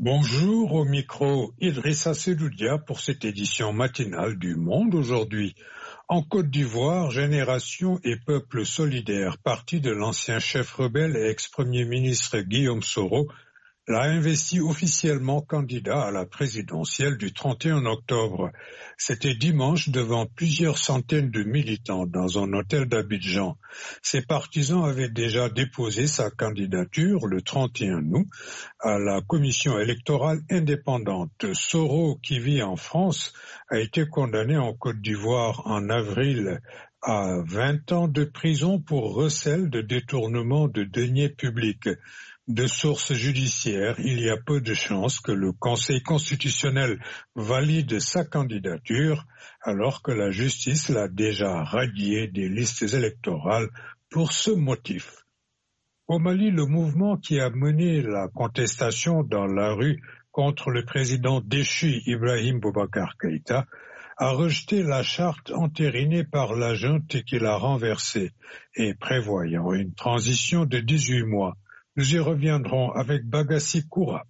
Bonjour, au micro Idrissa Sedoudia pour cette édition matinale du Monde aujourd'hui. En Côte d'Ivoire, Génération et Peuple solidaire, parti de l'ancien chef rebelle et ex-premier ministre Guillaume Soro, l'a investi officiellement candidat à la présidentielle du 31 octobre. C'était dimanche devant plusieurs centaines de militants dans un hôtel d'Abidjan. Ses partisans avaient déjà déposé sa candidature le 31 août à la commission électorale indépendante. Soro, qui vit en France, a été condamné en Côte d'Ivoire en avril à 20 ans de prison pour recel de détournement de deniers publics. De sources judiciaires, il y a peu de chances que le Conseil constitutionnel valide sa candidature, alors que la justice l'a déjà radié des listes électorales pour ce motif. Au Mali, le mouvement qui a mené la contestation dans la rue contre le président déchu Ibrahim Boubacar Keïta a rejeté la charte entérinée par la junte qui l'a renversée et prévoyant une transition de 18 mois. Nous y reviendrons avec Bagassi Koura.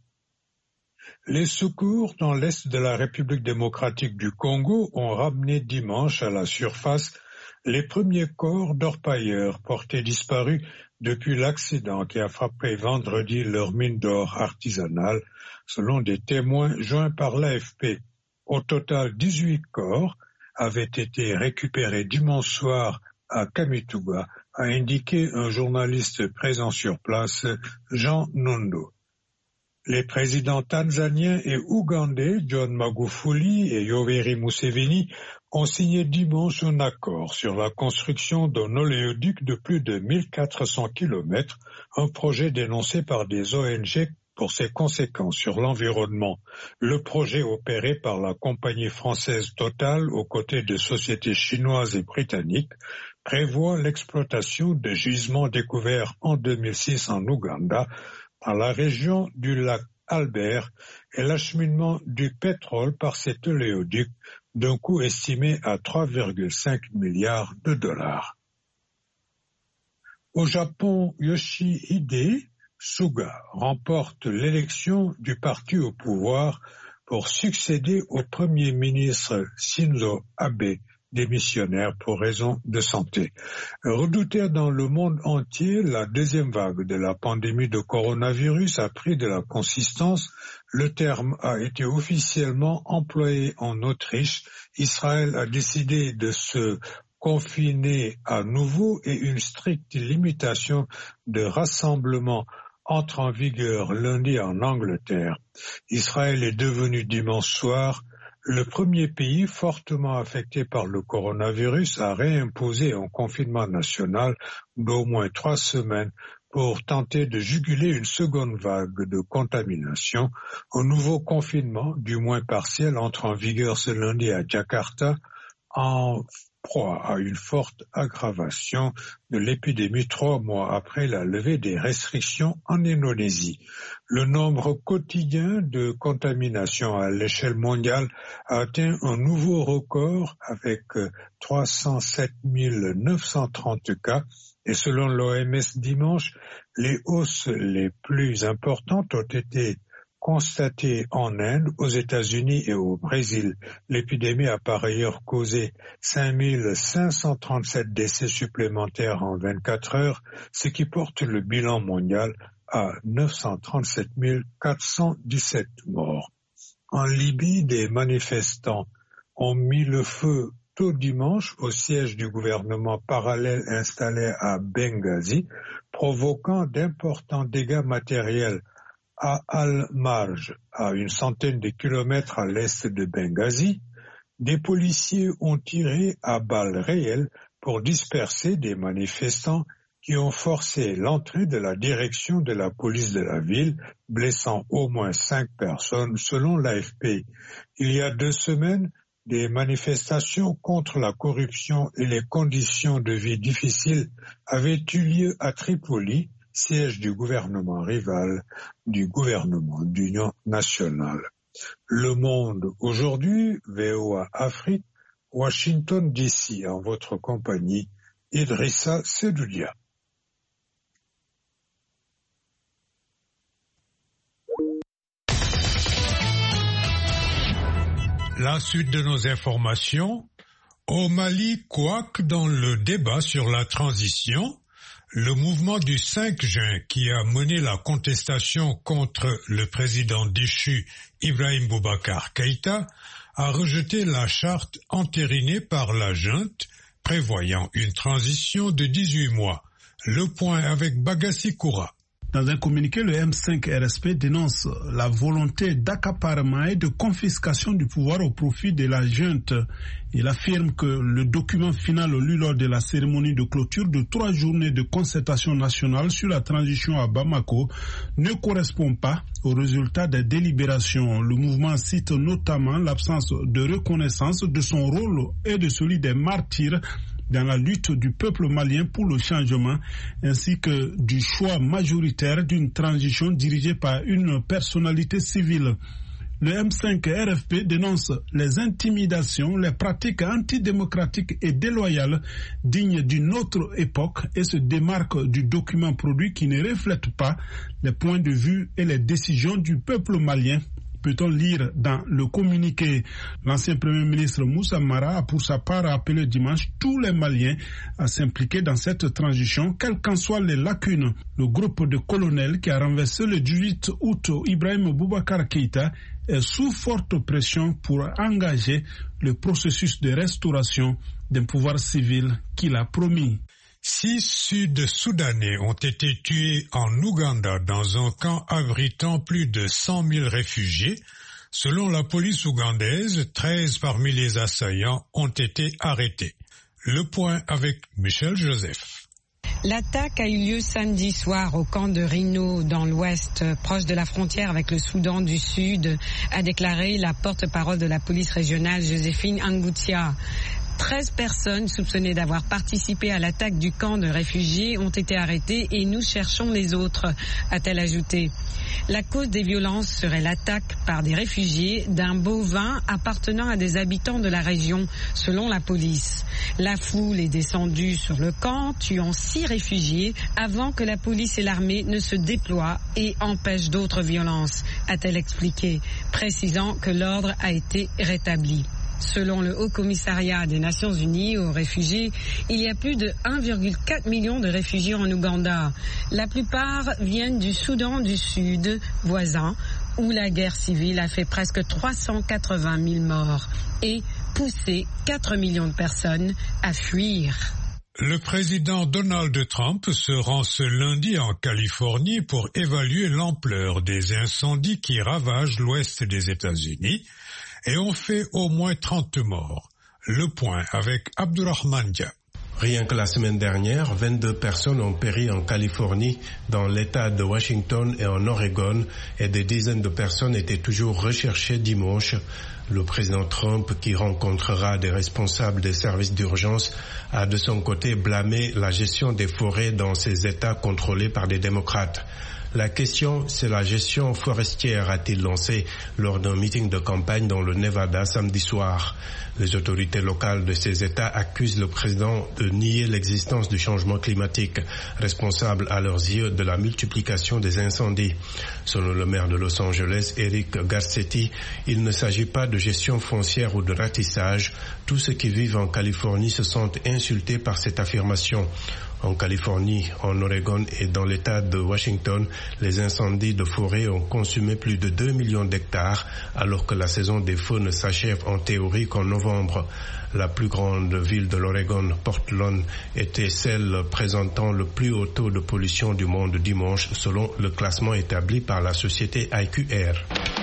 Les secours dans l'est de la République démocratique du Congo ont ramené dimanche à la surface les premiers corps d'orpailleurs portés disparus depuis l'accident qui a frappé vendredi leur mine d'or artisanale, selon des témoins joints par l'AFP. Au total, 18 corps avaient été récupérés dimanche soir à Kamituga, a indiqué un journaliste présent sur place, Jean Nondo. Les présidents tanzaniens et ougandais, John Magufuli et Yoweri Museveni, ont signé dimanche un accord sur la construction d'un oléoduc de plus de 1400 km, un projet dénoncé par des ONG pour ses conséquences sur l'environnement. Le projet opéré par la compagnie française Total aux côtés de sociétés chinoises et britanniques prévoit l'exploitation de gisements découverts en 2006 en Ouganda, dans la région du lac Albert, et l'acheminement du pétrole par cet oléoduc d'un coût estimé à 3,5 milliards de dollars. Au Japon, Yoshihide Suga remporte l'élection du parti au pouvoir pour succéder au Premier ministre Shinzo Abe, démissionnaire pour raison de santé. Redoutée dans le monde entier, la deuxième vague de la pandémie de coronavirus a pris de la consistance. Le terme a été officiellement employé en Autriche. Israël a décidé de se confiner à nouveau et une stricte limitation de rassemblement entre en vigueur lundi en Angleterre. Israël est devenu dimanche soir le premier pays fortement affecté par le coronavirus à réimposer un confinement national d'au moins 3 semaines pour tenter de juguler une seconde vague de contamination. Un nouveau confinement, du moins partiel, entre en vigueur ce lundi à Jakarta, en proie à une forte aggravation de l'épidémie 3 mois après la levée des restrictions en Indonésie. Le nombre quotidien de contaminations à l'échelle mondiale a atteint un nouveau record avec 307 930 cas et selon l'OMS dimanche, les hausses les plus importantes ont été constatée en Inde, aux États-Unis et au Brésil. L'épidémie a par ailleurs causé 5537 décès supplémentaires en 24 heures, ce qui porte le bilan mondial à 937 417 morts. En Libye, des manifestants ont mis le feu tôt dimanche au siège du gouvernement parallèle installé à Benghazi, provoquant d'importants dégâts matériels à Al-Marj, à une centaine de kilomètres à l'est de Benghazi. Des policiers ont tiré à balles réelles pour disperser des manifestants qui ont forcé l'entrée de la direction de la police de la ville, blessant au moins 5 personnes selon l'AFP. Il y a 2 semaines, des manifestations contre la corruption et les conditions de vie difficiles avaient eu lieu à Tripoli, siège du gouvernement rival du gouvernement d'union nationale. Le Monde aujourd'hui, VOA Afrique, Washington DC, en votre compagnie, Idrissa Sedoudia. La suite de nos informations. Au Mali, couac dans le débat sur la transition. Le mouvement du 5 juin qui a mené la contestation contre le président déchu Ibrahim Boubacar Keïta a rejeté la charte entérinée par la junte prévoyant une transition de 18 mois. Le point avec Bagassi Koura. Dans un communiqué, le M5-RSP dénonce la volonté d'accaparement et de confiscation du pouvoir au profit de la junte. Il affirme que le document final lu lors de la cérémonie de clôture de 3 journées de concertation nationale sur la transition à Bamako ne correspond pas aux résultats des délibérations. Le mouvement cite notamment l'absence de reconnaissance de son rôle et de celui des martyrs dans la lutte du peuple malien pour le changement, ainsi que du choix majoritaire d'une transition dirigée par une personnalité civile. Le M5-RFP dénonce les intimidations, les pratiques antidémocratiques et déloyales dignes d'une autre époque et se démarque du document produit qui ne reflète pas les points de vue et les décisions du peuple malien. Peut-on lire dans le communiqué. L'ancien Premier ministre Moussa Mara a pour sa part appelé dimanche tous les Maliens à s'impliquer dans cette transition, quelles qu'en soient les lacunes. Le groupe de colonels qui a renversé le 18 août Ibrahim Boubacar Keïta est sous forte pression pour engager le processus de restauration d'un pouvoir civil qu'il a promis. 6 Sud-Soudanais ont été tués en Ouganda dans un camp abritant plus de 100 000 réfugiés. Selon la police ougandaise, 13 parmi les assaillants ont été arrêtés. Le point avec Michel Joseph. L'attaque a eu lieu samedi soir au camp de Rino dans l'ouest, proche de la frontière avec le Soudan du Sud, a déclaré la porte-parole de la police régionale Joséphine Angoutia. 13 personnes soupçonnées d'avoir participé à l'attaque du camp de réfugiés ont été arrêtées et nous cherchons les autres, a-t-elle ajouté. La cause des violences serait l'attaque par des réfugiés d'un bovin appartenant à des habitants de la région, selon la police. La foule est descendue sur le camp, tuant 6 réfugiés avant que la police et l'armée ne se déploient et empêchent d'autres violences, a-t-elle expliqué, précisant que l'ordre a été rétabli. Selon le Haut-Commissariat des Nations Unies aux réfugiés, il y a plus de 1,4 million de réfugiés en Ouganda. La plupart viennent du Soudan du Sud, voisin, où la guerre civile a fait presque 380 000 morts et poussé 4 millions de personnes à fuir. Le président Donald Trump se rend ce lundi en Californie pour évaluer l'ampleur des incendies qui ravagent l'ouest des États-Unis et ont fait au moins 30 morts. Le point avec Abdurrahman Dia. Rien que la semaine dernière, 22 personnes ont péri en Californie, dans l'État de Washington et en Oregon, et des dizaines de personnes étaient toujours recherchées dimanche. Le président Trump, qui rencontrera des responsables des services d'urgence, a de son côté blâmé la gestion des forêts dans ces États contrôlés par des démocrates. La question, c'est la gestion forestière, a-t-il lancé lors d'un meeting de campagne dans le Nevada samedi soir. Les autorités locales de ces États accusent le président de nier l'existence du changement climatique, responsable à leurs yeux de la multiplication des incendies. Selon le maire de Los Angeles, Eric Garcetti, il ne s'agit pas de gestion foncière ou de ratissage. Tous ceux qui vivent en Californie se sentent insultés par cette affirmation. En Californie, en Oregon et dans l'État de Washington, les incendies de forêt ont consumé plus de 2 millions d'hectares, alors que la saison des feux ne s'achève en théorie qu'en novembre. La plus grande ville de l'Oregon, Portland, était celle présentant le plus haut taux de pollution du monde dimanche, selon le classement établi par la société IQR.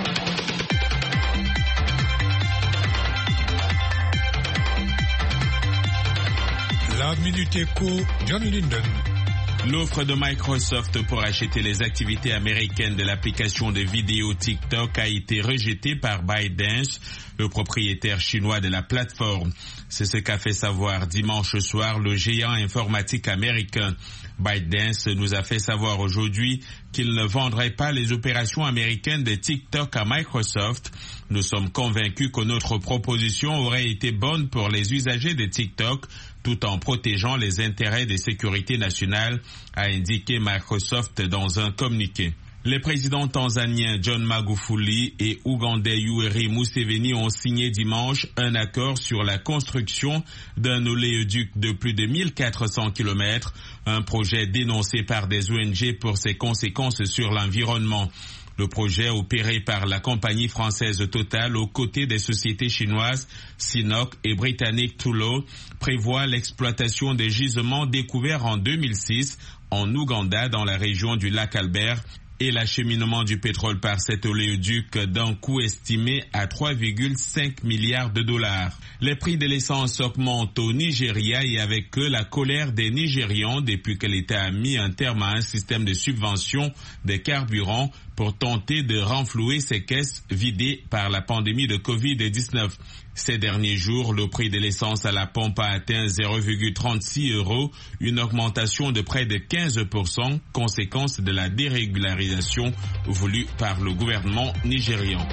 La Minute Éco, John Linden. L'offre de Microsoft pour acheter les activités américaines de l'application de vidéo TikTok a été rejetée par ByteDance, le propriétaire chinois de la plateforme. C'est ce qu'a fait savoir dimanche soir le géant informatique américain. ByteDance nous a fait savoir aujourd'hui qu'il ne vendrait pas les opérations américaines de TikTok à Microsoft. Nous sommes convaincus que notre proposition aurait été bonne pour les usagers de TikTok, tout en protégeant les intérêts de sécurité nationale, a indiqué Microsoft dans un communiqué. Les présidents tanzaniens John Magufuli et ougandais Yoweri Museveni ont signé dimanche un accord sur la construction d'un oléoduc de plus de 1400 km, un projet dénoncé par des ONG pour ses conséquences sur l'environnement. Le projet, opéré par la compagnie française Total aux côtés des sociétés chinoises Sinopec et britanniques Tullow, prévoit l'exploitation des gisements découverts en 2006 en Ouganda dans la région du lac Albert et l'acheminement du pétrole par cet oléoduc d'un coût estimé à 3,5 milliards de dollars. Les prix de l'essence augmentent au Nigeria et avec eux la colère des Nigérians depuis que l'État a mis un terme à un système de subvention des carburants pour tenter de renflouer ses caisses vidées par la pandémie de Covid-19. Ces derniers jours, le prix de l'essence à la pompe a atteint 0,36 €, une augmentation de près de 15%, conséquence de la dérégularisation voulue par le gouvernement nigérian.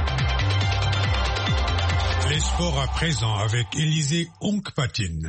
Les sports à présent avec Élisée Onkpatine.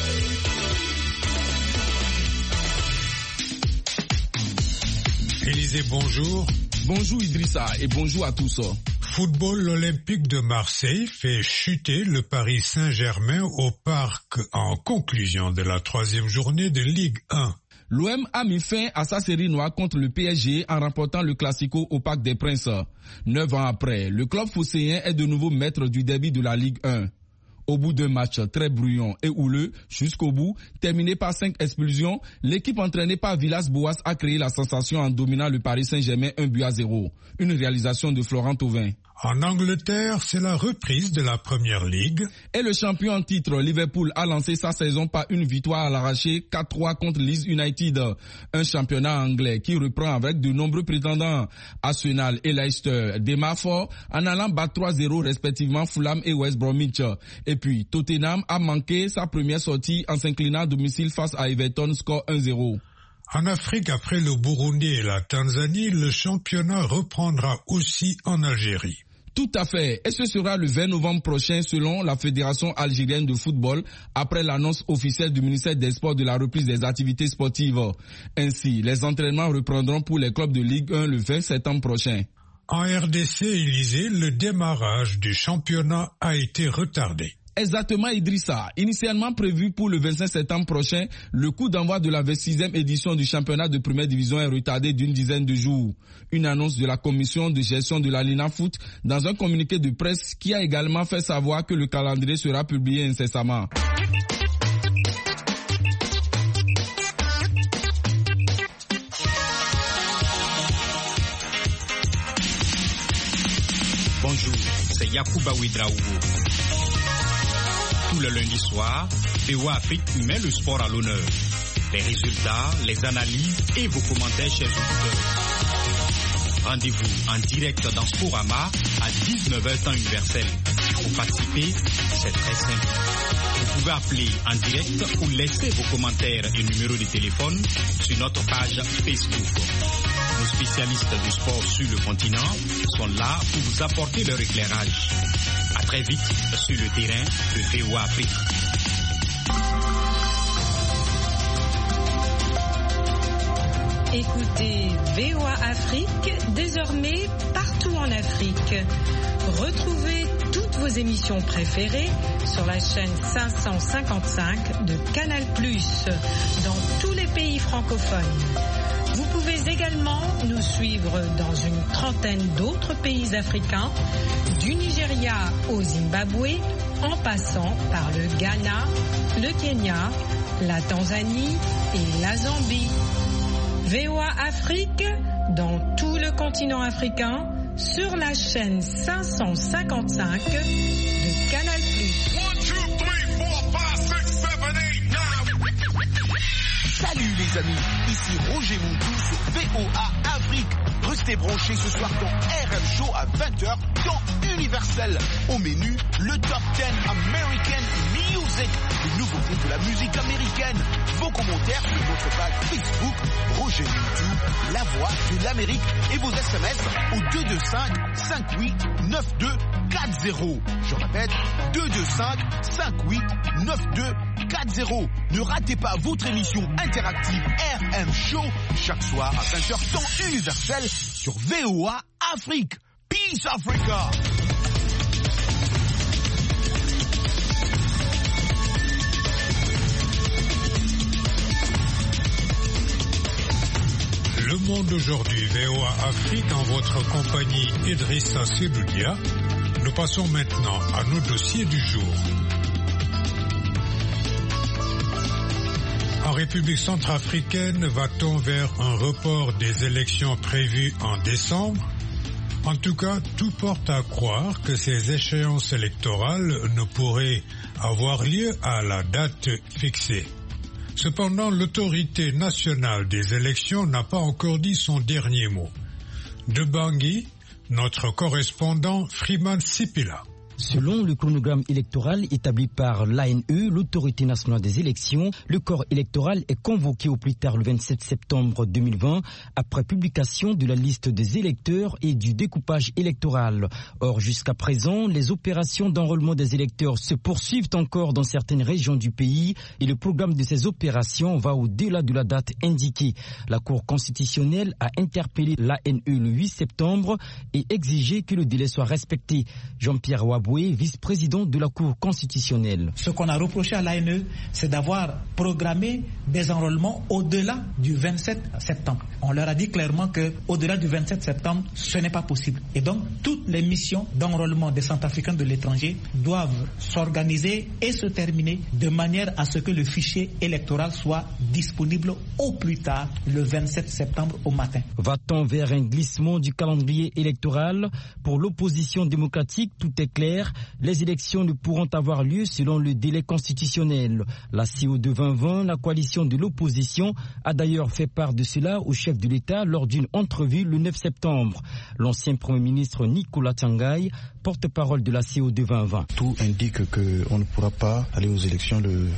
Élisée, bonjour. Bonjour Idrissa et bonjour à tous. Football, l'Olympique de Marseille fait chuter le Paris Saint-Germain au Parc en conclusion de la 3e journée de Ligue 1. L'OM a mis fin à sa série noire contre le PSG en remportant le Classico au Parc des Princes. 9 ans après, le club phocéen est de nouveau maître du derby de la Ligue 1. Au bout d'un match très brouillon et houleux, jusqu'au bout, terminé par 5 expulsions, l'équipe entraînée par Villas-Boas a créé la sensation en dominant le Paris Saint-Germain 1-0. Une réalisation de Florent Thauvin. En Angleterre, c'est la reprise de la Première Ligue. Et le champion en titre, Liverpool, a lancé sa saison par une victoire à l'arraché 4-3 contre Leeds United. Un championnat anglais qui reprend avec de nombreux prétendants. Arsenal et Leicester démarrent fort en allant battre 3-0 respectivement Fulham et West Bromwich. Et puis Tottenham a manqué sa première sortie en s'inclinant à domicile face à Everton, score 1-0. En Afrique, après le Burundi et la Tanzanie, le championnat reprendra aussi en Algérie. Tout à fait. Et ce sera le 20 novembre prochain selon la Fédération algérienne de football après l'annonce officielle du ministère des Sports de la reprise des activités sportives. Ainsi, les entraînements reprendront pour les clubs de Ligue 1 le 20 septembre prochain. En RDC, Élysée, le démarrage du championnat a été retardé. Exactement Idrissa. Initialement prévu pour le 25 septembre prochain, le coup d'envoi de la 26e édition du championnat de première division est retardé d'une dizaine de jours. Une annonce de la commission de gestion de la Lina Foot dans un communiqué de presse qui a également fait savoir que le calendrier sera publié incessamment. Bonjour, c'est Yacouba Ouidraogo. Tout le lundi soir, VOA Afrique met le sport à l'honneur. Les résultats, les analyses et vos commentaires, chers auditeurs. Rendez-vous en direct dans Sporama à 19h temps universel. Pour participer, c'est très simple. Vous pouvez appeler en direct ou laisser vos commentaires et numéros de téléphone sur notre page Facebook. Nos spécialistes du sport sur le continent sont là pour vous apporter leur éclairage. À très vite sur le terrain de VOA Afrique. Écoutez VOA Afrique, désormais partout en Afrique. Retrouvez toutes vos émissions préférées sur la chaîne 555 de Canal+, dans tous les pays francophones. Vous pouvez également nous suivre dans une trentaine d'autres pays africains, du Nigeria au Zimbabwe, en passant par le Ghana, le Kenya, la Tanzanie et la Zambie. VOA Afrique, dans tout le continent africain, sur la chaîne 555 de Canal+. Salut les amis, ici Roger Mountou sur VOA Afrique. Restez branchés ce soir dans RM Show à 20h dans Universel. Au menu, le Top 10 American Music, le nouveau groupe de la musique américaine. Vos commentaires sur votre page Facebook, Roger Mountou, la voix de l'Amérique, et vos SMS au 225 58 92 40. Je répète, 225 58 92 4-0. Ne ratez pas votre émission interactive RM Show chaque soir à 20h temps universel sur VOA Afrique. Peace Africa. Le Monde aujourd'hui, VOA Afrique, en votre compagnie Idrissa Seloudia. Nous passons maintenant à nos dossiers du jour. En République centrafricaine, va-t-on vers un report des élections prévues en décembre? En tout cas, tout porte à croire que ces échéances électorales ne pourraient avoir lieu à la date fixée. Cependant, l'autorité nationale des élections n'a pas encore dit son dernier mot. De Bangui, notre correspondant Freeman Sipila. Selon le chronogramme électoral établi par l'ANE, l'autorité nationale des élections, le corps électoral est convoqué au plus tard le 27 septembre 2020 après publication de la liste des électeurs et du découpage électoral. Or, jusqu'à présent, les opérations d'enrôlement des électeurs se poursuivent encore dans certaines régions du pays et le programme de ces opérations va au-delà de la date indiquée. La Cour constitutionnelle a interpellé l'ANE le 8 septembre et exigé que le délai soit respecté. Jean-Pierre Waboué, vice-président de la Cour constitutionnelle. Ce qu'on a reproché à l'ANE, c'est d'avoir programmé des enrôlements au-delà du 27 septembre. On leur a dit clairement qu'au-delà du 27 septembre, ce n'est pas possible. Et donc, toutes les missions d'enrôlement des Centrafricains de l'étranger doivent s'organiser et se terminer de manière à ce que le fichier électoral soit disponible au plus tard le 27 septembre au matin. Va-t-on vers un glissement du calendrier électoral? Pour l'opposition démocratique, tout est clair. Les élections ne pourront avoir lieu selon le délai constitutionnel. La CO2 2020, la coalition de l'opposition, a d'ailleurs fait part de cela au chef de l'État lors d'une entrevue le 9 septembre. L'ancien Premier ministre Nicolas Tangaï, porte-parole de la CO2 2020. Tout indique qu'on ne pourra pas aller aux élections le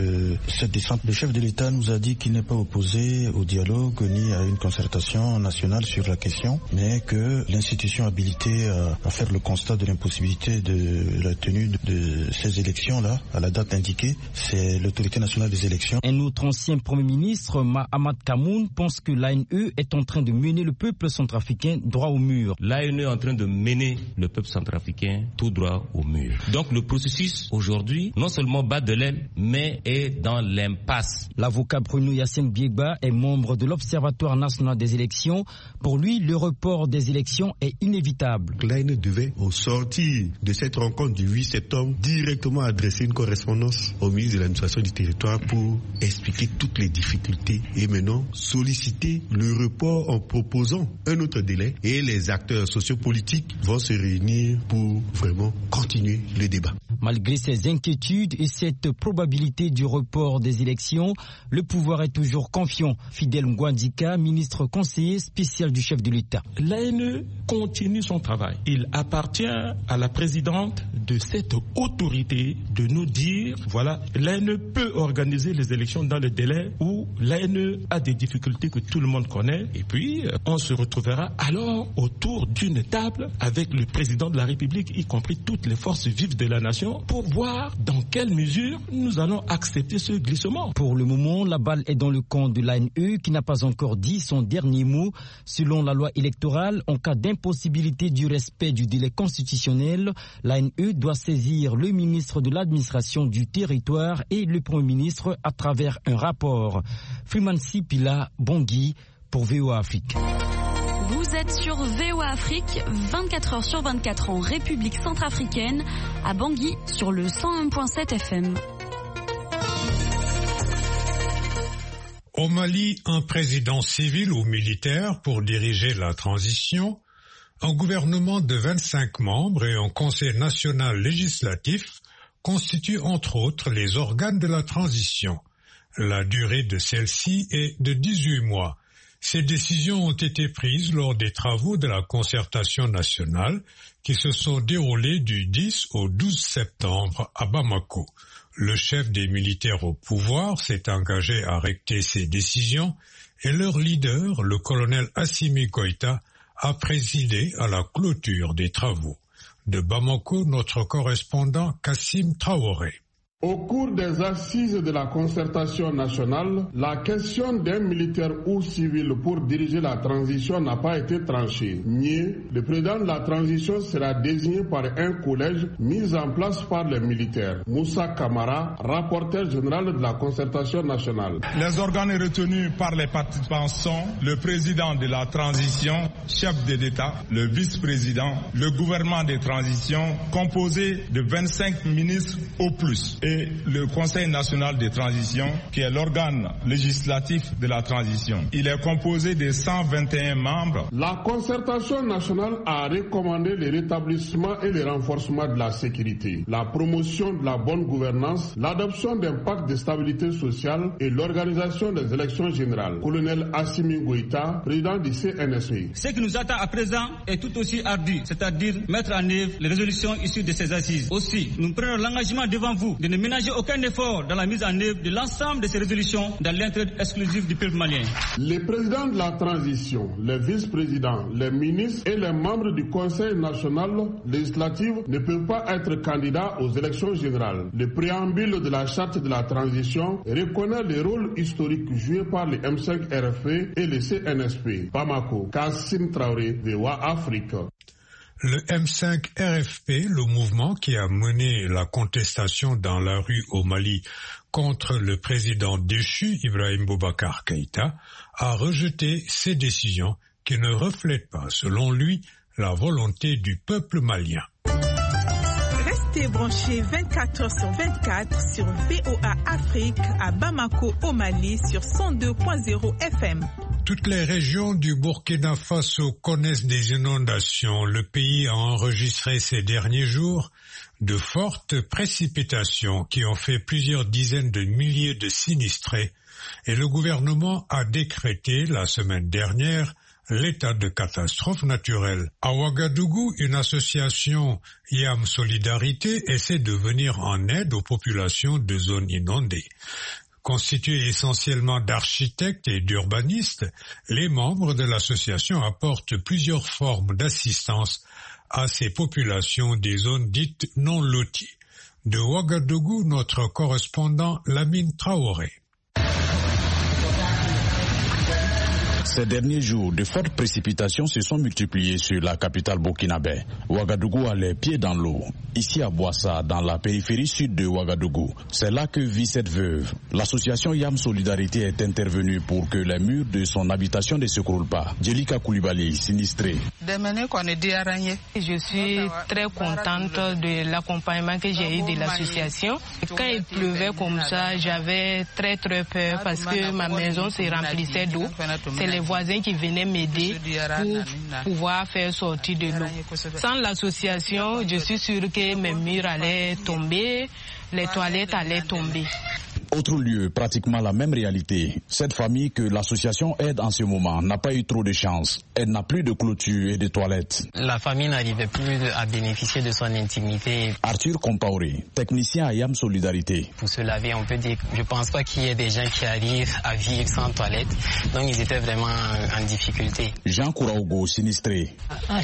27 décembre. Le chef de l'État nous a dit qu'il n'est pas opposé au dialogue ni à une concertation nationale sur la question, mais que l'institution habilitée à faire le constat de l'impossibilité de la tenue de ces élections-là, à la date indiquée, c'est l'autorité nationale des élections. Un autre ancien Premier ministre, Mahamat Kamoun, pense que l'ANE est en train de mener le peuple centrafricain droit au mur. L'ANE est en train de mener le peuple centrafricain tout droit au mur. Donc le processus aujourd'hui, non seulement bat de l'aile, mais est dans l'impasse. L'avocat Bruno Yacine Biegba est membre de l'Observatoire national des élections. Pour lui, le report des élections est inévitable. L'ANE devait, au sortir de cette rencontre du 8 septembre, directement adresser une correspondance au ministre de l'administration du territoire pour expliquer toutes les difficultés et maintenant solliciter le report en proposant un autre délai et les acteurs sociopolitiques vont se réunir pour vraiment continuer le débat. Malgré ces inquiétudes et cette probabilité du report des élections, le pouvoir est toujours confiant. Fidel Ngwandika, ministre conseiller spécial du chef de l'État. L'ANE continue son travail. Il appartient à la présidente de cette autorité de nous dire, voilà, l'ANE peut organiser les élections dans le délai où l'ANE a des difficultés que tout le monde connaît. Et puis, on se retrouvera alors autour d'une table avec le président de la République, y compris toutes les forces vives de la nation, pour voir dans quelle mesure nous allons accepter ce glissement. Pour le moment, la balle est dans le camp de l'ANE qui n'a pas encore dit son dernier mot. Selon la loi électorale, en cas d'impossibilité du respect du délai constitutionnel, l'ANE doit saisir le ministre de l'administration du territoire et le Premier ministre à travers un rapport. Freeman Sipila, Bangui, pour VOA Afrique. Vous êtes sur VOA Afrique, 24 heures sur 24 en République centrafricaine, à Bangui sur le 101.7 FM. Au Mali, un président civil ou militaire pour diriger la transition, un gouvernement de 25 membres et un conseil national législatif constituent entre autres les organes de la transition. La durée de celle-ci est de 18 mois. Ces décisions ont été prises lors des travaux de la concertation nationale qui se sont déroulés du 10 au 12 septembre à Bamako. Le chef des militaires au pouvoir s'est engagé à recter ces décisions et leur leader, le colonel Assimi Goïta, a présidé à la clôture des travaux. De Bamako, notre correspondant Kassim Traoré. Au cours des assises de la concertation nationale, la question d'un militaire ou civil pour diriger la transition n'a pas été tranchée. Mieux, le président de la transition sera désigné par un collège mis en place par les militaires. Moussa Kamara, rapporteur général de la concertation nationale. Les organes retenus par les participants sont le président de la transition, chef de l'État, le vice-président, le gouvernement de transition composé de 25 ministres au plus et le Conseil national de transition qui est l'organe législatif de la transition. Il est composé de 121 membres. La concertation nationale a recommandé le rétablissement et le renforcement de la sécurité, la promotion de la bonne gouvernance, l'adoption d'un pacte de stabilité sociale et l'organisation des élections générales. Colonel Assimi Goïta, président du CNSP. Ce qui nous attend à présent est tout aussi ardu, c'est-à-dire mettre en œuvre les résolutions issues de ces assises. Aussi, nous prenons l'engagement devant vous de ne ménager aucun effort dans la mise en œuvre de l'ensemble de ces résolutions dans l'intérêt exclusif du peuple malien. Les présidents de la transition, les vice-présidents, les ministres et les membres du Conseil national législatif ne peuvent pas être candidats aux élections générales. Le préambule de la charte de la transition reconnaît le rôle historique joué par les M5 RFP et le CNSP. Bamako, Kassim Traoré, VOA Afrique. Le M5 RFP, le mouvement qui a mené la contestation dans la rue au Mali contre le président déchu Ibrahim Boubacar Keïta, a rejeté ces décisions qui ne reflètent pas, selon lui, la volonté du peuple malien. Restez branchés 24h/24 sur VOA Afrique à Bamako au Mali sur 102.0 FM. Toutes les régions du Burkina Faso connaissent des inondations. Le pays a enregistré ces derniers jours de fortes précipitations qui ont fait plusieurs dizaines de milliers de sinistrés et le gouvernement a décrété la semaine dernière l'état de catastrophe naturelle. À Ouagadougou, une association YAM Solidarité essaie de venir en aide aux populations de zones inondées. Constitués essentiellement d'architectes et d'urbanistes, les membres de l'association apportent plusieurs formes d'assistance à ces populations des zones dites non loties. De Ouagadougou, notre correspondant Lamine Traoré. Ces derniers jours, de fortes précipitations se sont multipliées sur la capitale burkinabé. Ouagadougou a les pieds dans l'eau. Ici à Boissa, dans la périphérie sud de Ouagadougou, c'est là que vit cette veuve. L'association YAM Solidarité est intervenue pour que les murs de son habitation ne s'écroulent pas. Djelika Koulibaly, sinistrée. Je suis très contente de l'accompagnement que j'ai eu de l'association. Quand il pleuvait comme ça, j'avais très peur parce que ma maison se remplissait d'eau. C'est les voisins qui venaient m'aider pour pouvoir faire sortir de l'eau. Sans l'association, je suis sûre que mes murs allaient tomber, les toilettes allaient tomber. Autre lieu, pratiquement la même réalité. Cette famille que l'association aide en ce moment n'a pas eu trop de chance. Elle n'a plus de clôture et de toilettes. La famille n'arrivait plus à bénéficier de son intimité. Arthur Compaoré, technicien à YAM Solidarité. Pour se laver, on peut dire, je pense pas qu'il y ait des gens qui arrivent à vivre sans toilette. Donc ils étaient vraiment en difficulté. Jean Kouraogo, sinistré.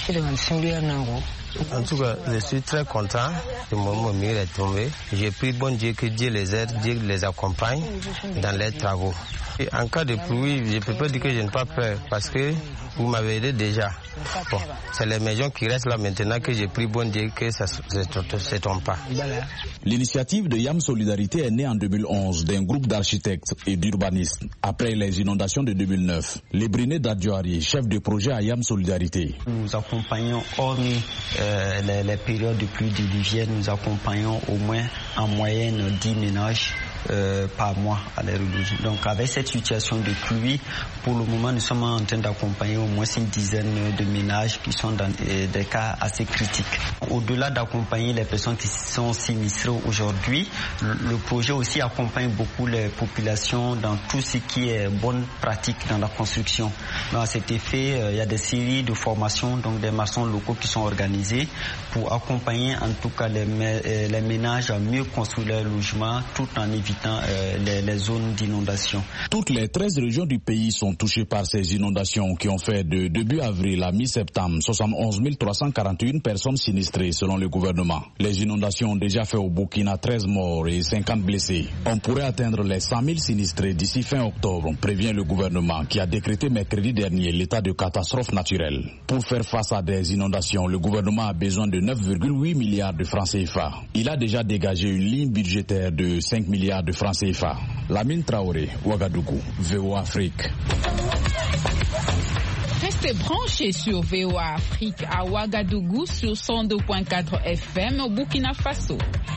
En tout cas, je suis très content que mon mur est tombé. J'ai pris bon Dieu que Dieu les aide, Dieu les accompagne dans leurs travaux. Et en cas de pluie, je ne peux pas dire que je n'ai pas peur parce que vous m'avez aidé déjà. Bon, c'est les maisons qui restent là maintenant que j'ai pris bon Dieu que ça ne se tombe pas. L'initiative de YAM Solidarité est née en 2011 d'un groupe d'architectes et d'urbanistes après les inondations de 2009. Lébriné Dadjouari, chef de projet à YAM Solidarité. Nous accompagnons, hormis les périodes de pluie diluvienne, nous accompagnons au moins en moyenne 10 ménages par mois à leur logis. Donc avec cette situation de pluie, pour le moment nous sommes en train d'accompagner au moins une dizaine de ménages qui sont dans des cas assez critiques. Au-delà d'accompagner les personnes qui sont sinistrées aujourd'hui, le projet aussi accompagne beaucoup les populations dans tout ce qui est bonne pratique dans la construction. Donc à cet effet, il y a des séries de formations, donc des maçons locaux qui sont organisés pour accompagner en tout cas les ménages à mieux construire leur logement tout en évitant évitant les zones d'inondation. Toutes les 13 régions du pays sont touchées par ces inondations qui ont fait de début avril à mi-septembre 71 341 personnes sinistrées selon le gouvernement. Les inondations ont déjà fait au Burkina 13 morts et 50 blessés. On pourrait atteindre les 100 000 sinistrés d'ici fin octobre, prévient le gouvernement qui a décrété mercredi dernier l'état de catastrophe naturelle. Pour faire face à des inondations, le gouvernement a besoin de 9,8 milliards de francs CFA. Il a déjà dégagé une ligne budgétaire de 5 milliards de francs CFA. Lamine Traoré, Ouagadougou, VOA Afrique. Restez branchés sur VOA Afrique à Ouagadougou sur 102.4 FM au Burkina Faso.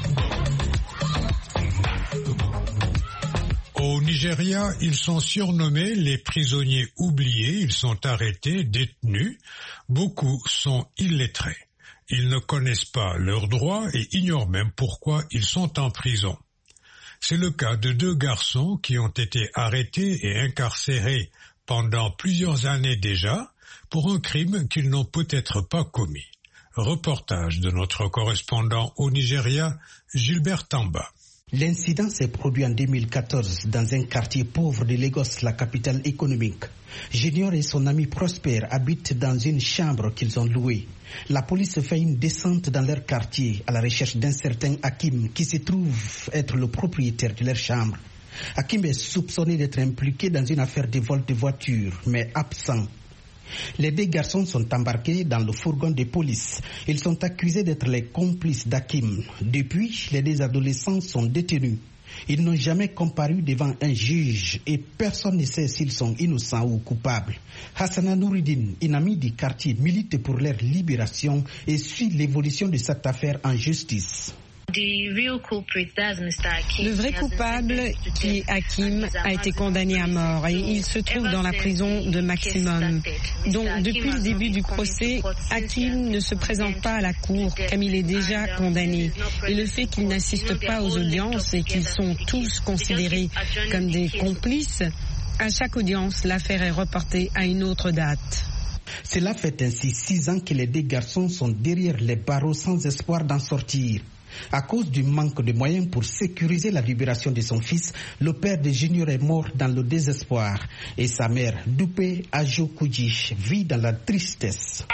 Au Nigeria, ils sont surnommés les prisonniers oubliés. Ils sont arrêtés, détenus. Beaucoup sont illettrés. Ils ne connaissent pas leurs droits et ignorent même pourquoi ils sont en prison. C'est le cas de 2 garçons qui ont été arrêtés et incarcérés pendant plusieurs années déjà pour un crime qu'ils n'ont peut-être pas commis. Reportage de notre correspondant au Nigeria, Gilbert Tamba. L'incident s'est produit en 2014 dans un quartier pauvre de Lagos, la capitale économique. Junior et son ami Prosper habitent dans une chambre qu'ils ont louée. La police fait une descente dans leur quartier à la recherche d'un certain Hakim qui se trouve être le propriétaire de leur chambre. Hakim est soupçonné d'être impliqué dans une affaire de vol de voiture, mais absent. Les 2 garçons sont embarqués dans le fourgon de police. Ils sont accusés d'être les complices d'Hakim. Depuis, les 2 adolescents sont détenus. Ils n'ont jamais comparu devant un juge et personne ne sait s'ils sont innocents ou coupables. Hassana Nouridine, une amie du quartier, milite pour leur libération et suit l'évolution de cette affaire en justice. Le vrai coupable, qui est Hakim, a été condamné à mort et il se trouve dans la prison de Maximum. Donc, depuis le début du procès, Hakim ne se présente pas à la cour comme il est déjà condamné. Et le fait qu'il n'assiste pas aux audiences et qu'ils sont tous considérés comme des complices, à chaque audience, l'affaire est reportée à une autre date. Cela fait ainsi 6 ans que les 2 garçons sont derrière les barreaux sans espoir d'en sortir. À cause du manque de moyens pour sécuriser la libération de son fils, le père de Junior est mort dans le désespoir et sa mère, Doupé Ajokuji, vit dans la tristesse.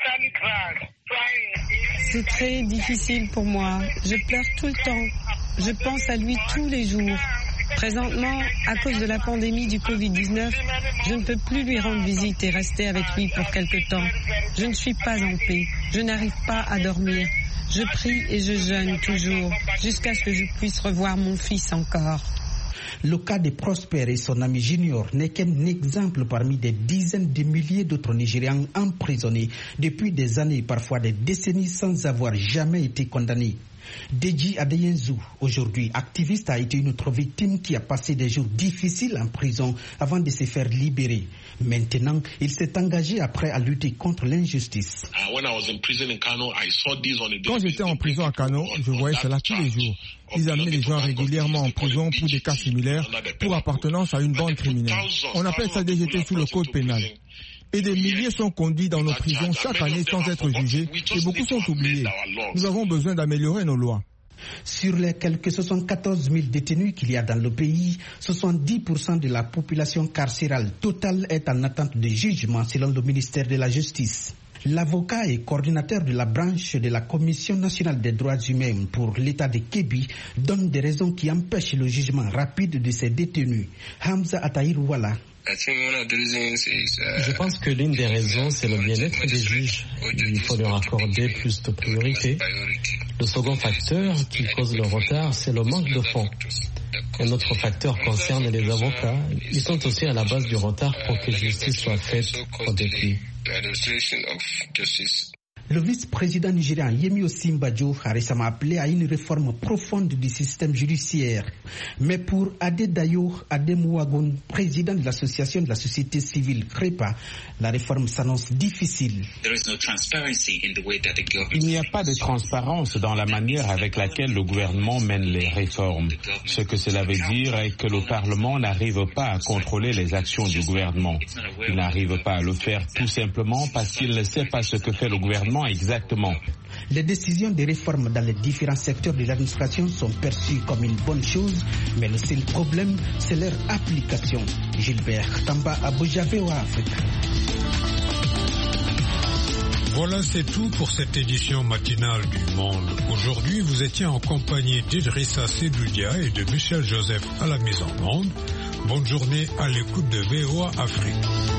C'est très difficile pour moi. Je pleure tout le temps. Je pense à lui tous les jours. Présentement, à cause de la pandémie du Covid-19, je ne peux plus lui rendre visite et rester avec lui pour quelque temps. Je ne suis pas en paix. Je n'arrive pas à dormir. Je prie et je jeûne toujours, jusqu'à ce que je puisse revoir mon fils encore. Le cas de Prosper et son ami Junior n'est qu'un exemple parmi des dizaines de milliers d'autres Nigérians emprisonnés depuis des années, parfois des décennies, sans avoir jamais été condamnés. Deji Adeyenzu, aujourd'hui activiste, a été une autre victime qui a passé des jours difficiles en prison avant de se faire libérer. Maintenant, il s'est engagé après à lutter contre l'injustice. Quand j'étais en prison à Kano, je voyais cela tous les jours. Ils amenaient les gens régulièrement en prison pour des cas similaires, pour appartenance à une bande criminelle. On appelle ça des jetés sous le code pénal. Et des milliers sont conduits dans nos prisons chaque année sans être jugés et beaucoup sont oubliés. Nous avons besoin d'améliorer nos lois. Sur les quelques 74 000 détenus qu'il y a dans le pays, 70% de la population carcérale totale est en attente de jugement selon le ministère de la Justice. L'avocat et coordinateur de la branche de la Commission nationale des droits humains pour l'État de Kébi donne des raisons qui empêchent le jugement rapide de ces détenus. Hamza Ataïrouala. Je pense que l'une des raisons, c'est le bien-être des juges. Il faut leur accorder plus de priorité. Le second facteur qui cause le retard, c'est le manque de fonds. Un autre facteur concerne les avocats. Ils sont aussi à la base du retard pour que justice soit faite au début. Le vice-président nigérian Yemi Osinbajo a récemment appelé à une réforme profonde du système judiciaire. Mais pour Adedayo Ademouagoun, président de l'association de la société civile CREPA, la réforme s'annonce difficile. Il n'y a pas de transparence dans la manière avec laquelle le gouvernement mène les réformes. Ce que cela veut dire est que le Parlement n'arrive pas à contrôler les actions du gouvernement. Il n'arrive pas à le faire tout simplement parce qu'il ne sait pas ce que fait le gouvernement gouvernement exactement. Les décisions de réforme dans les différents secteurs de l'administration sont perçues comme une bonne chose, mais le seul problème, c'est leur application. Gilbert Tamba, Abuja, VOA Afrique. Voilà, c'est tout pour cette édition matinale du Monde. Aujourd'hui, vous étiez en compagnie d'Idrissa Sedoudia et de Michel Joseph à la mise en onde. Bonne journée à l'écoute de VOA Afrique.